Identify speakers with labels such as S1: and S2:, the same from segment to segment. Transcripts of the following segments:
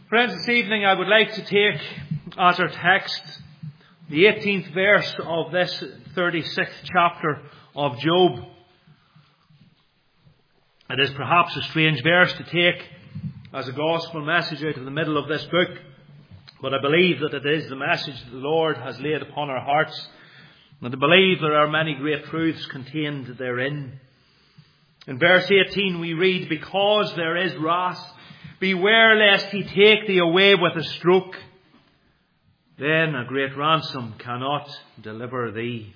S1: Friends, this evening I would like to take as our text the 18th verse of this 36th chapter of Job. It is perhaps a strange verse to take as a gospel message out of the middle of this book, but I believe that it is the message that the Lord has laid upon our hearts, and I believe there are many great truths contained therein. In verse 18 we read, "Because there is wrath, beware lest he take thee away with a stroke. Then a great ransom cannot deliver thee."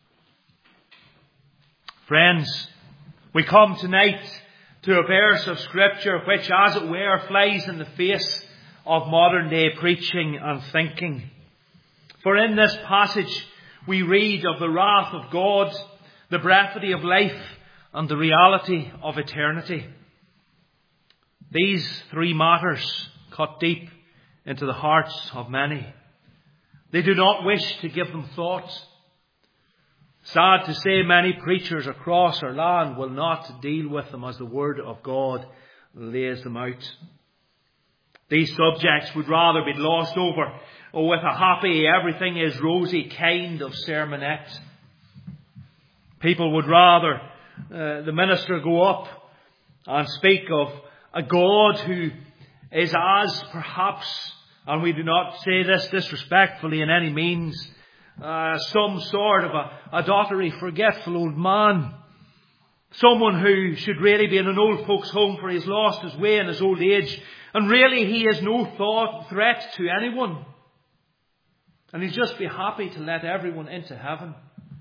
S1: Friends, we come tonight to a verse of Scripture which, as it were, flies in the face of modern day preaching and thinking. For in this passage we read of the wrath of God, the brevity of life, and the reality of eternity. These three matters cut deep into the hearts of many. They do not wish to give them thought. Sad to say, many preachers across our land will not deal with them as the Word of God lays them out. These subjects would rather be glossed over with a happy, everything is rosy kind of sermonette. People would rather the minister go up and speak of a God who is as perhaps, and we do not say this disrespectfully in any means, some sort of a dottery, forgetful old man. Someone who should really be in an old folks' home, for he has lost his way in his old age. And really he is no threat to anyone. And he'll just be happy to let everyone into heaven.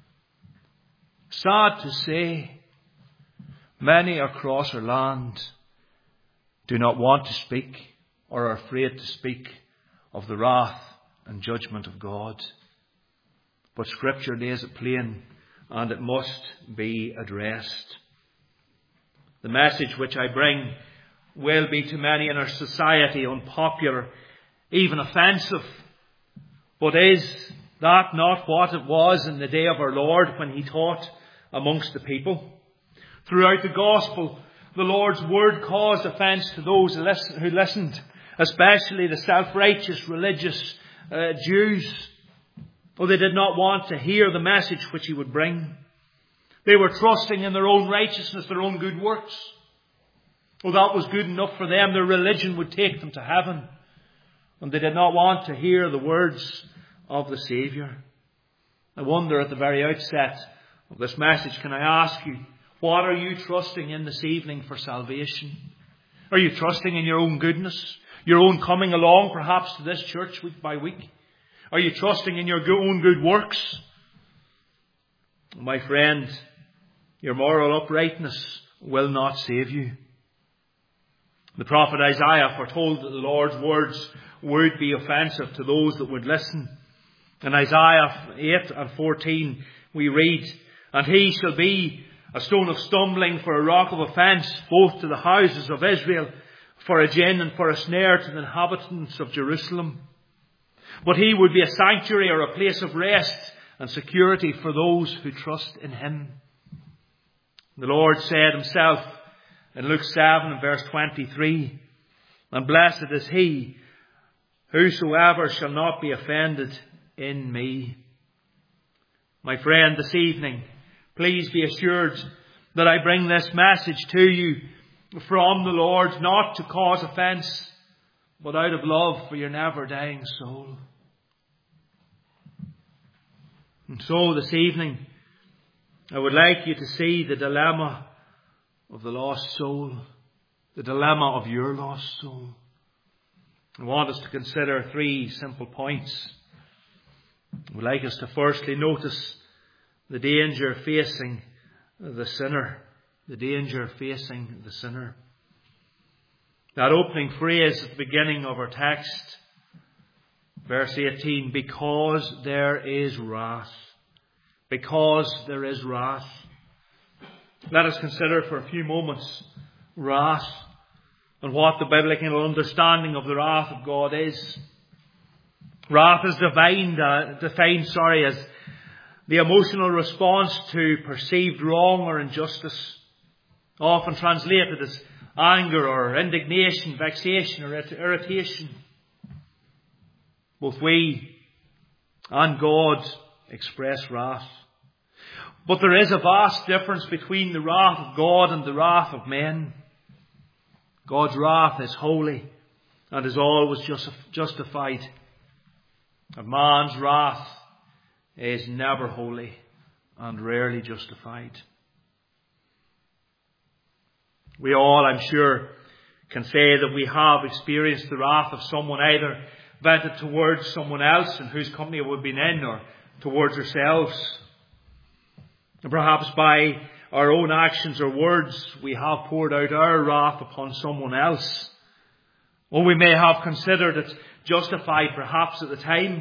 S1: Sad to say, many across our land do not want to speak or are afraid to speak of the wrath and judgment of God. But Scripture lays it plain, and it must be addressed. The message which I bring will be to many in our society unpopular, even offensive. But is that not what it was in the day of our Lord when he taught amongst the people? Throughout the Gospel, the Lord's word caused offence to those who listened, especially the self-righteous religious Jews. For they did not want to hear the message which he would bring. They were trusting in their own righteousness, their own good works. Well, that was good enough for them. Their religion would take them to heaven. And they did not want to hear the words of the Saviour. I wonder at the very outset of this message, can I ask you, what are you trusting in this evening for salvation? Are you trusting in your own goodness? Your own coming along perhaps to this church week by week? Are you trusting in your own good works? My friend, your moral uprightness will not save you. The prophet Isaiah foretold that the Lord's words would be offensive to those that would listen. In Isaiah 8 and 14 we read, "And he shall be a stone of stumbling for a rock of offence, both to the houses of Israel, for a gin and for a snare to the inhabitants of Jerusalem. But he would be a sanctuary or a place of rest and security for those who trust in him." The Lord said himself in Luke 7 and verse 23, "And blessed is he whosoever shall not be offended in me." My friend, this evening, please be assured that I bring this message to you from the Lord, not to cause offence, but out of love for your never-dying soul. And so this evening, I would like you to see the dilemma of the lost soul, the dilemma of your lost soul. I want us to consider three simple points. I would like us to firstly notice the danger facing the sinner. The danger facing the sinner. That opening phrase at the beginning of our text, verse 18, "Because there is wrath." Because there is wrath. Let us consider for a few moments wrath and what the biblical understanding of the wrath of God is. Wrath is defined as the emotional response to perceived wrong or injustice, often translated anger or indignation, vexation or irritation. Both we and God express wrath. But there is a vast difference between the wrath of God and the wrath of men. God's wrath is holy and is always justified. And man's wrath is never holy and rarely justified. We all, I'm sure, can say that we have experienced the wrath of someone, either vented towards someone else in whose company we've been in, or towards ourselves. And perhaps by our own actions or words, we have poured out our wrath upon someone else. Or we may have considered it justified perhaps at the time.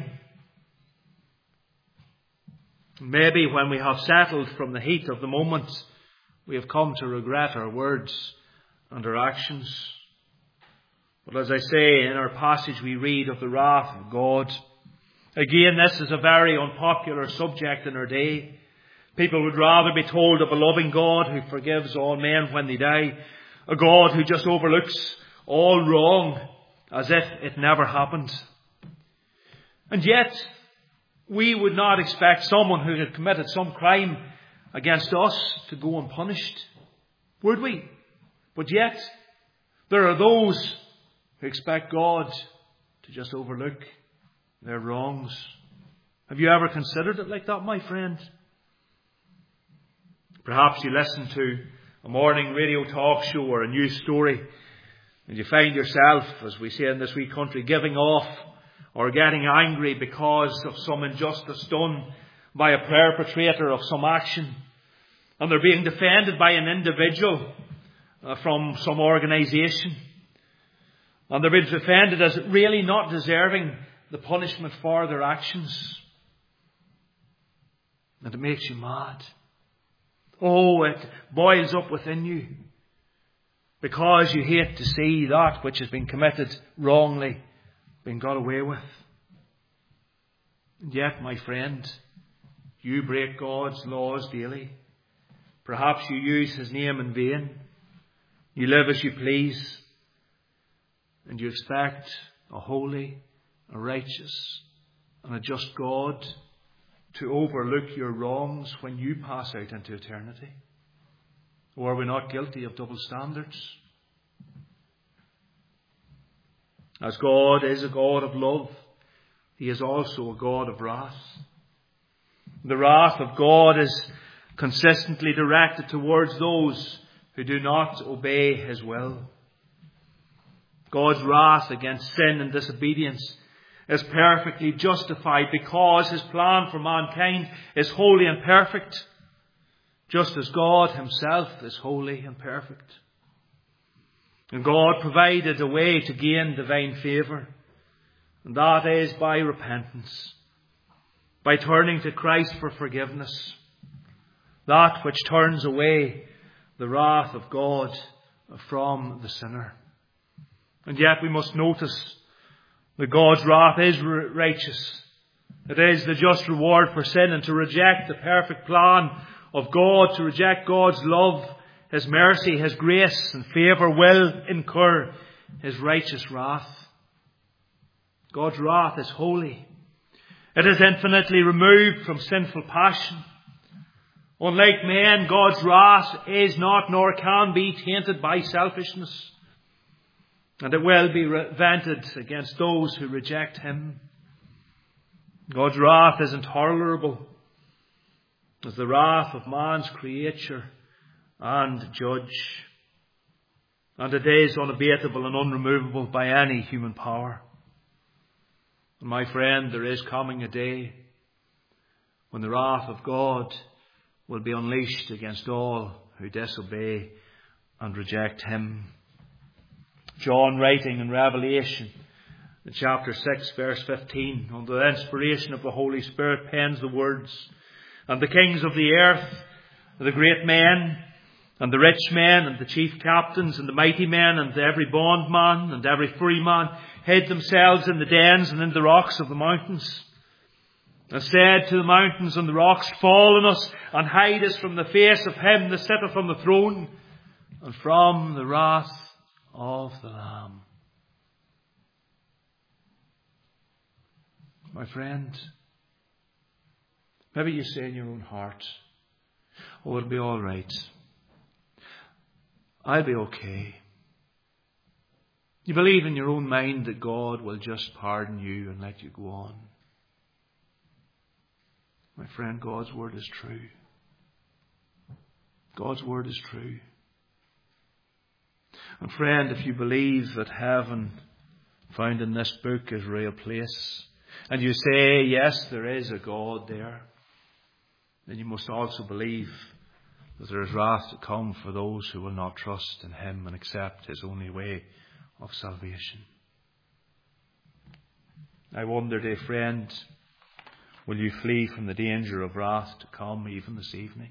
S1: Maybe when we have settled from the heat of the moment, we have come to regret our words and our actions. But as I say, in our passage we read of the wrath of God. Again, this is a very unpopular subject in our day. People would rather be told of a loving God who forgives all men when they die, a God who just overlooks all wrong as if it never happened. And yet, we would not expect someone who had committed some crime against us to go unpunished, would we? But yet, there are those who expect God to just overlook their wrongs. Have you ever considered it like that, my friend? Perhaps you listen to a morning radio talk show or a news story, and you find yourself, as we say in this wee country, giving off or getting angry because of some injustice done by a perpetrator of some action. And they're being defended by an individual from some organisation. And they're being defended as really not deserving the punishment for their actions. And it makes you mad. Oh, it boils up within you. Because you hate to see that which has been committed wrongly being got away with. And yet, my friend, you break God's laws daily. Perhaps you use His name in vain. You live as you please. And you expect a holy, a righteous, and a just God to overlook your wrongs when you pass out into eternity. Or are we not guilty of double standards? As God is a God of love, He is also a God of wrath. The wrath of God is consistently directed towards those who do not obey His will. God's wrath against sin and disobedience is perfectly justified because His plan for mankind is holy and perfect, just as God Himself is holy and perfect. And God provided a way to gain divine favour, and that is by repentance, by turning to Christ for forgiveness, that which turns away the wrath of God from the sinner. And yet we must notice that God's wrath is righteous. It is the just reward for sin, and to reject the perfect plan of God, to reject God's love, His mercy, His grace and favour will incur His righteous wrath. God's wrath is holy. It is infinitely removed from sinful passion. Unlike men, God's wrath is not nor can be tainted by selfishness. And it will be vented against those who reject Him. God's wrath is intolerable as the wrath of man's creator and judge. And it is unabatable and unremovable by any human power. And my friend, there is coming a day when the wrath of God will be unleashed against all who disobey and reject Him. John, writing in Revelation, in chapter 6, verse 15, under the inspiration of the Holy Spirit, pens the words, "And the kings of the earth, the great men, and the rich men, and the chief captains, and the mighty men, and every bondman, and every free man, hid themselves in the dens and in the rocks of the mountains, and said to the mountains and the rocks, Fall on us, and hide us from the face of Him that sitteth on the throne, and from the wrath of the Lamb. My friend, maybe you say in your own heart, oh, it'll be all right. I'll be okay. You believe in your own mind that God will just pardon you and let you go on. My friend, God's word is true. God's word is true. And friend, if you believe that heaven found in this book is a real place, and you say, yes, there is a God there, then you must also believe that there is wrath to come for those who will not trust in Him and accept His only way of salvation. I wonder, dear friend, will you flee from the danger of wrath to come even this evening?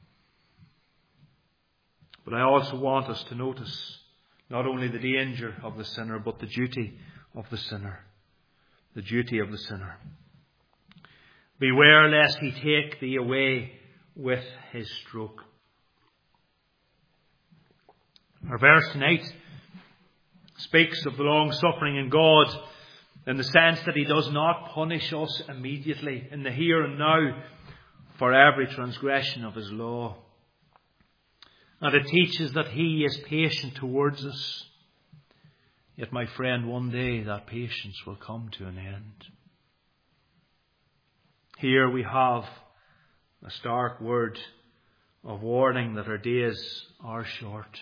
S1: But I also want us to notice not only the danger of the sinner, but the duty of the sinner. The duty of the sinner. Beware lest he take thee away with his stroke. Our verse tonight speaks of the long suffering in God in the sense that He does not punish us immediately in the here and now for every transgression of His law. And it teaches that He is patient towards us. Yet, my friend, one day that patience will come to an end. Here we have a stark word of warning that our days are short.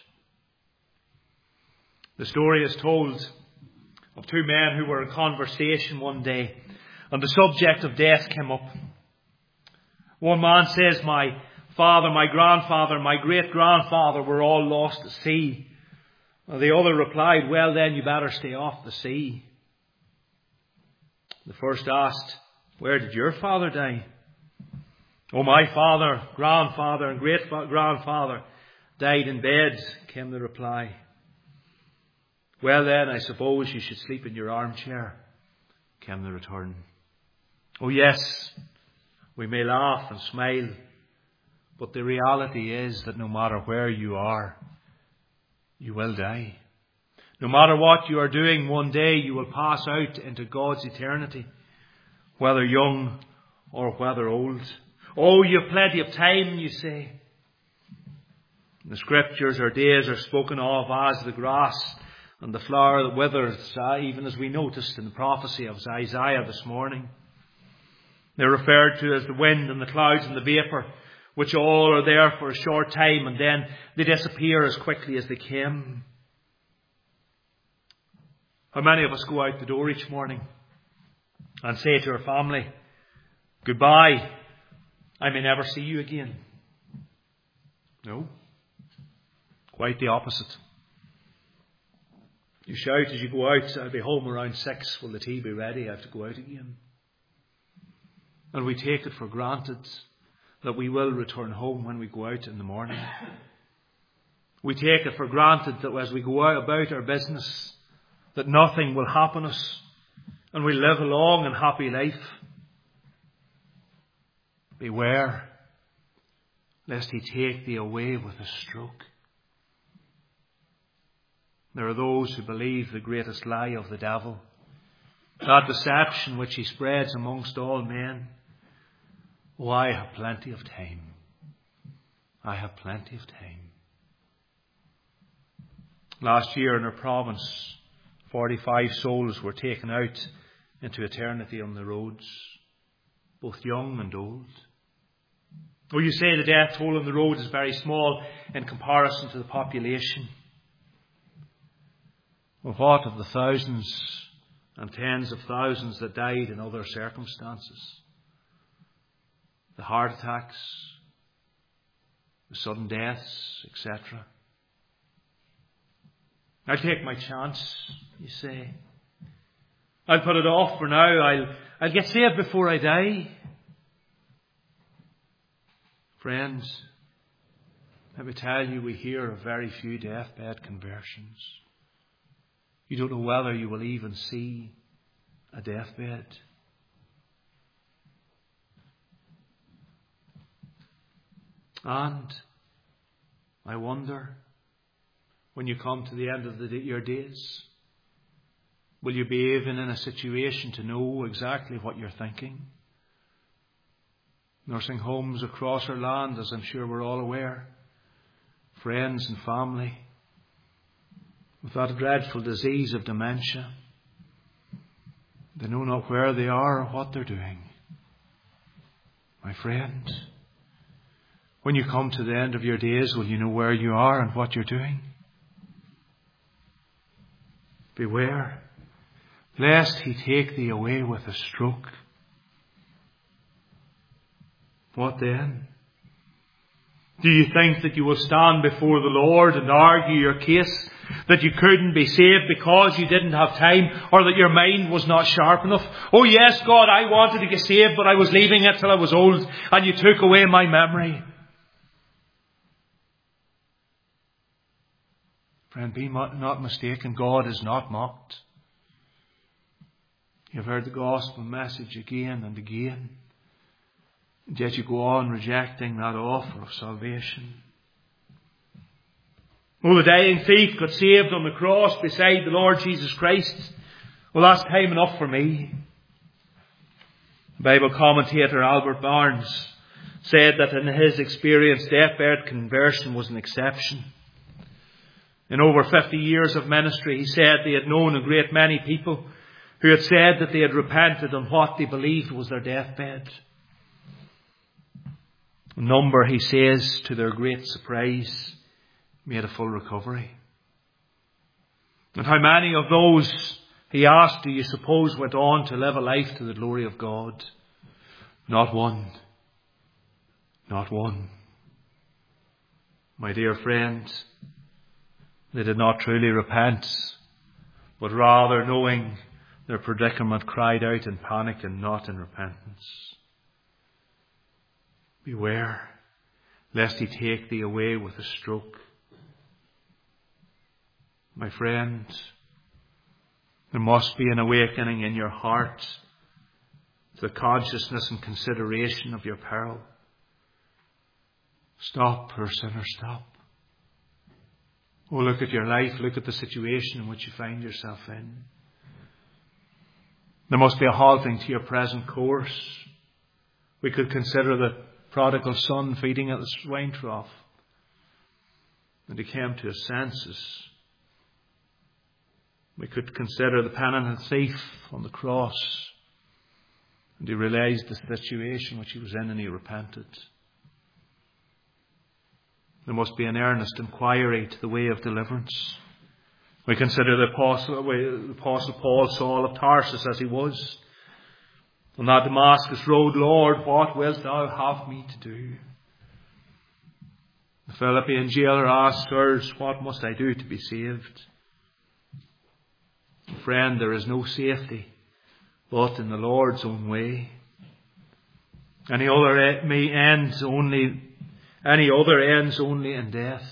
S1: The story is told of two men who were in conversation one day, and the subject of death came up. One man says, my father, my grandfather, my great-grandfather were all lost at sea. And the other replied, well then, you better stay off the sea. The first asked, where did your father die? Oh, my father, grandfather and great-grandfather died in bed, came the reply. Well then, I suppose you should sleep in your armchair, came the return. Oh yes, we may laugh and smile, but the reality is that no matter where you are, you will die. No matter what you are doing, one day you will pass out into God's eternity, whether young or whether old. Oh, you have plenty of time, you say. In the Scriptures, our days are spoken of as the grass and the flower that withers, even as we noticed in the prophecy of Isaiah this morning. They're referred to as the wind and the clouds and the vapour, which all are there for a short time and then they disappear as quickly as they came. How many of us go out the door each morning and say to our family, goodbye, I may never see you again? No, quite the opposite. You shout as you go out, I'll be home around 6. Will the tea be ready? I have to go out again. And we take it for granted that we will return home when we go out in the morning. We take it for granted that as we go out about our business, that nothing will happen us and we live a long and happy life. Beware lest He take thee away with a stroke. There are those who believe the greatest lie of the devil, that deception which he spreads amongst all men. Oh, I have plenty of time. I have plenty of time. Last year in our province, 45 souls were taken out into eternity on the roads, both young and old. Oh, you say the death toll on the road is very small in comparison to the population. Well, what of the thousands and tens of thousands that died in other circumstances? The heart attacks, the sudden deaths, etc. I'll take my chance, you say. I'll put it off for now. I'll get saved before I die. Friends, let me tell you, we hear of very few deathbed conversions. You don't know whether you will even see a deathbed. And I wonder, when you come to the end of your days? Will you be even in a situation to know exactly what you're thinking? Nursing homes across our land, as I'm sure we're all aware, friends and family with that dreadful disease of dementia. They know not where they are or what they're doing. My friend, when you come to the end of your days, will you know where you are and what you're doing? Beware, lest he take thee away with a stroke. What then? Do you think that you will stand before the Lord and argue your case that you couldn't be saved because you didn't have time, or that your mind was not sharp enough? Oh yes, God, I wanted to get saved, but I was leaving it till I was old, and you took away my memory. Friend, be not mistaken. God is not mocked. You've heard the gospel message again and again, and yet you go on rejecting that offer of salvation. Oh, the dying thief got saved on the cross beside the Lord Jesus Christ. Well, that's time enough for me. Bible commentator Albert Barnes said that in his experience, deathbed conversion was an exception. In over 50 years of ministry, he said they had known a great many people who had said that they had repented on what they believed was their deathbed. A number, he says, to their great surprise, made a full recovery. And how many of those, he asked, do you suppose went on to live a life to the glory of God? Not one. Not one. My dear friend, they did not truly repent, but rather, knowing their predicament, cried out in panic and not in repentance. Beware, lest he take thee away with a stroke. My friend, there must be an awakening in your heart to the consciousness and consideration of your peril. Stop, poor sinner, stop. Oh, look at your life, look at the situation in which you find yourself in. There must be a halting to your present course. We could consider the prodigal son feeding at the swine trough, and he came to his senses. We could consider the penitent thief on the cross, and he realized the situation which he was in, and he repented. There must be an earnest inquiry to the way of deliverance. We consider the Apostle Paul, Saul of Tarsus, as he was on that Damascus road. Lord, what wilt thou have me to do? The Philippian jailer asked, Sirs, what must I do to be saved? Friend, there is no safety but in the Lord's own way. Any other ends only in death.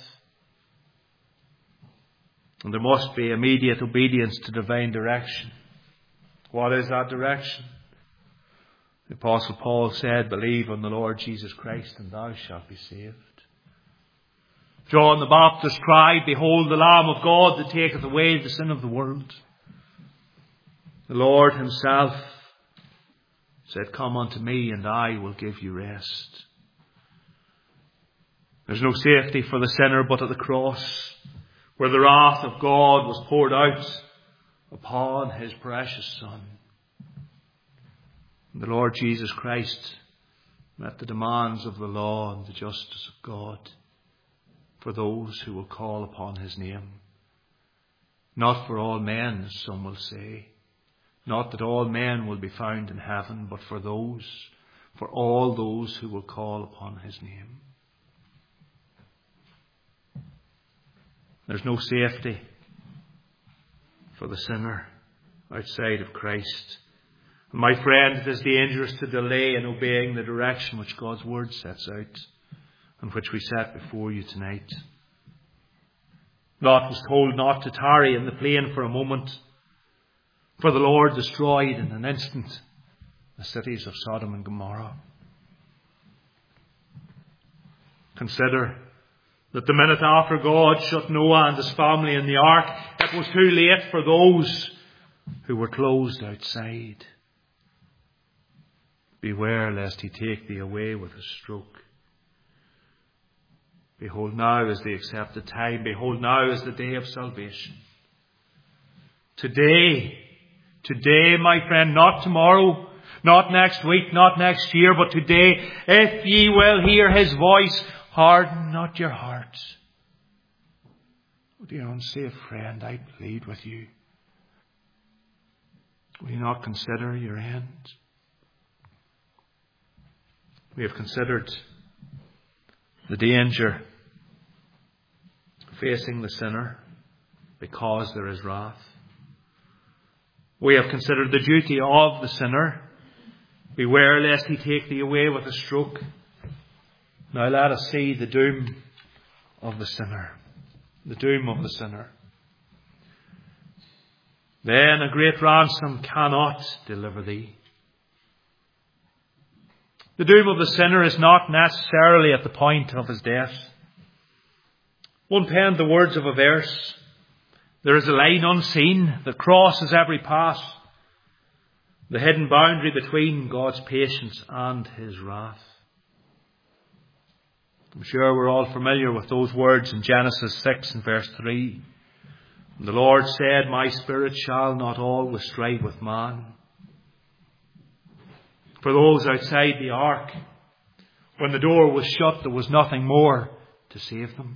S1: And there must be immediate obedience to divine direction. What is that direction? The Apostle Paul said, believe on the Lord Jesus Christ and thou shalt be saved. John the Baptist cried, behold the Lamb of God that taketh away the sin of the world. The Lord himself said, come unto me and I will give you rest. There's no safety for the sinner but at the cross, where the wrath of God was poured out upon his precious Son. And the Lord Jesus Christ met the demands of the law and the justice of God for those who will call upon his name. Not for all men, as some will say. Not that all men will be found in heaven, but for all those who will call upon his name. There's no safety for the sinner outside of Christ. And my friend, it is dangerous to delay in obeying the direction which God's word sets out and which we set before you tonight. Lot was told not to tarry in the plain for a moment, for the Lord destroyed in an instant the cities of Sodom and Gomorrah. Consider That the minute after God shut Noah and his family in the ark, it was too late for those who were closed outside. Beware lest he take thee away with a stroke. Behold, now is the accepted time. Behold, now is the day of salvation. Today, my friend, not tomorrow, not next week, not next year, but today, if ye will hear his voice, harden not your hearts. Oh, dear unsafe friend, I plead with you. Will you not consider your end? We have considered the danger facing the sinner because there is wrath. We have considered the duty of the sinner. Beware lest he take thee away with a stroke. Now let us see the doom of the sinner. The doom of the sinner. Then a great ransom cannot deliver thee. The doom of the sinner is not necessarily at the point of his death. One penned the words of a verse. There is a line unseen that crosses every path, the hidden boundary between God's patience and his wrath. I'm sure we're all familiar with those words in Genesis 6 and verse 3. And the Lord said, my spirit shall not always strive with man. For those outside the ark, when the door was shut, there was nothing more to save them.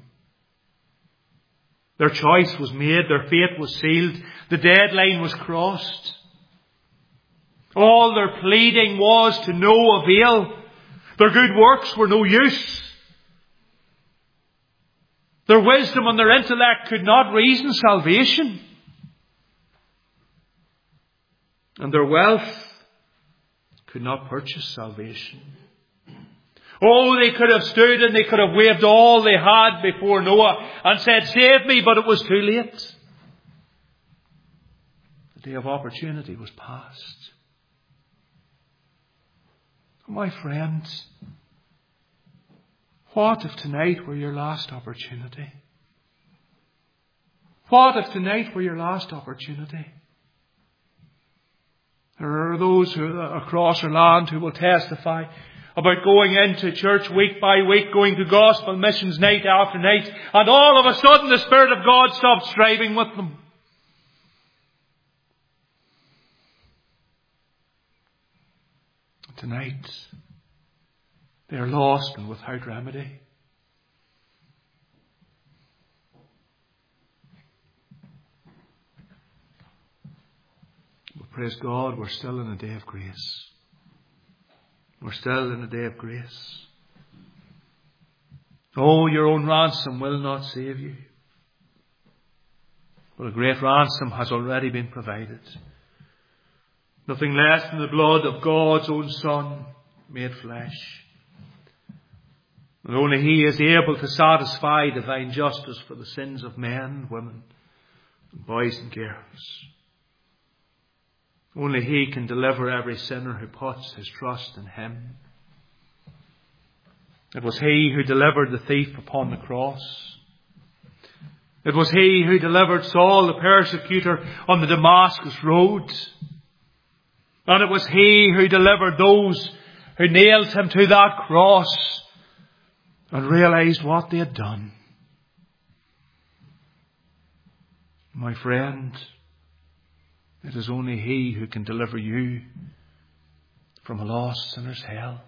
S1: Their choice was made, their fate was sealed, the deadline was crossed. All their pleading was to no avail. Their good works were no use. Their wisdom and their intellect could not reason salvation. And their wealth could not purchase salvation. Oh, they could have stood and they could have waved all they had before Noah and said, save me, but it was too late. The day of opportunity was past. My friends, what if tonight were your last opportunity? What if tonight were your last opportunity? There are those who across our land who will testify about going into church week by week, going to gospel missions night after night, and all of a sudden the Spirit of God stopped striving with them. Tonight, they are lost and without remedy. But praise God, we're still in a day of grace. We're still in a day of grace. Oh, your own ransom will not save you. But a great ransom has already been provided. Nothing less than the blood of God's own Son made flesh. And only He is able to satisfy divine justice for the sins of men, women, and boys and girls. Only He can deliver every sinner who puts his trust in Him. It was He who delivered the thief upon the cross. It was He who delivered Saul the persecutor on the Damascus road. And it was He who delivered those who nailed Him to that cross and realized what they had done. My friend, it is only He who can deliver you from a lost sinner's hell.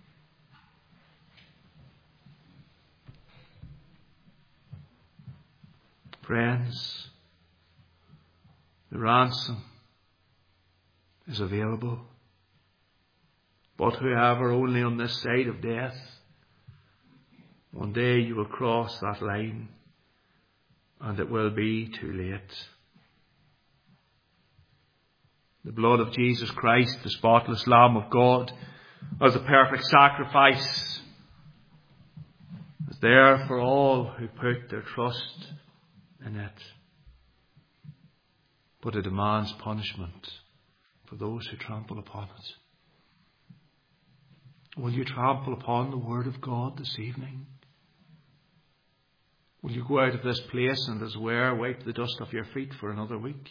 S1: Friends, the ransom is available. But whoever only on this side of death, one day you will cross that line and it will be too late. The blood of Jesus Christ, the spotless Lamb of God, as a perfect sacrifice, is there for all who put their trust in it. But it demands punishment for those who trample upon it. Will you trample upon the Word of God this evening? Will you go out of this place and as were wipe the dust off your feet for another week?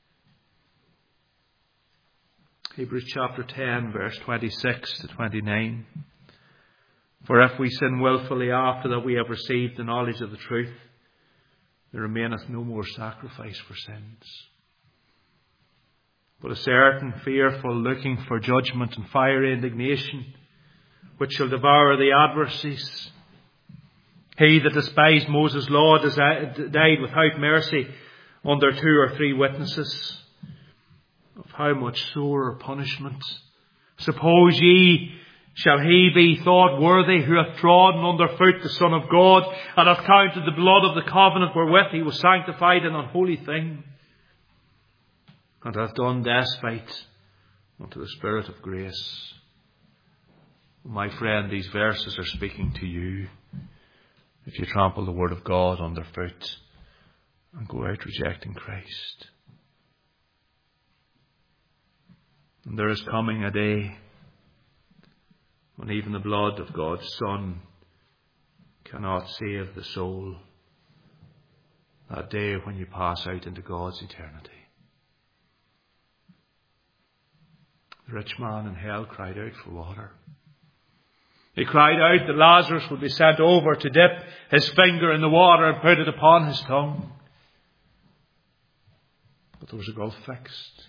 S1: Hebrews chapter 10, verse 26 to 29. For if we sin wilfully after that we have received the knowledge of the truth, there remaineth no more sacrifice for sins, but a certain fearful looking for judgment and fiery indignation, which shall devour the adversaries. He that despised Moses' law died without mercy under 2 or 3 witnesses. Of how much sorer punishment, suppose ye, shall he be thought worthy who hath trodden under foot the Son of God, and hath counted the blood of the covenant wherewith he was sanctified an unholy thing, and hath done despite unto the Spirit of grace? My friend, these verses are speaking to you. If you trample the word of God underfoot and go out rejecting Christ. And there is coming a day when even the blood of God's Son cannot save the soul. That day when you pass out into God's eternity. The rich man in hell cried out for water. He cried out that Lazarus would be sent over to dip his finger in the water and put it upon his tongue. But there was a gulf fixed.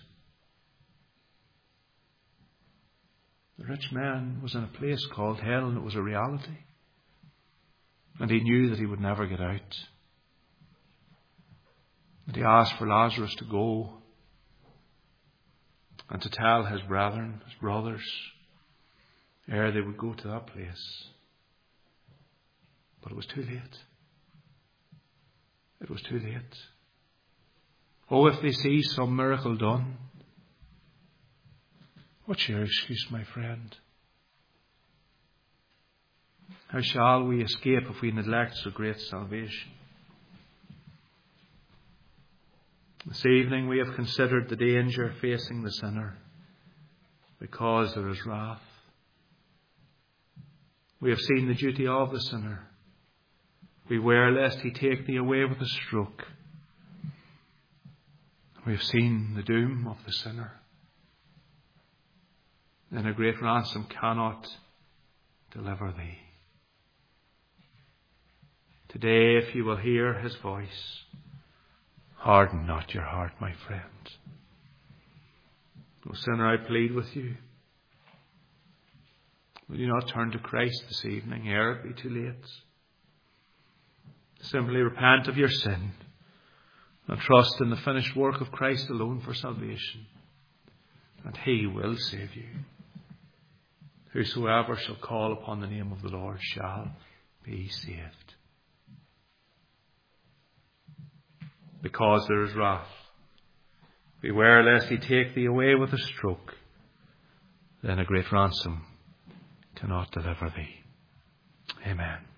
S1: The rich man was in a place called hell, and it was a reality. And he knew that he would never get out. And he asked for Lazarus to go and to tell his brethren, his brothers, ere they would go to that place. But it was too late. It was too late. Oh, if they see some miracle done. What's your excuse, my friend? How shall we escape if we neglect so great salvation? This evening we have considered the danger facing the sinner because there is wrath. We have seen the duty of the sinner. Beware lest he take thee away with a stroke. We have seen the doom of the sinner. Then a great ransom cannot deliver thee. Today, if you will hear his voice, harden not your heart, my friend. O sinner, I plead with you. Will you not turn to Christ this evening, ere it be too late? Simply repent of your sin and trust in the finished work of Christ alone for salvation, and he will save you. Whosoever shall call upon the name of the Lord shall be saved. Because there is wrath, beware lest he take thee away with a stroke. Then a great ransom cannot deliver thee. Amen.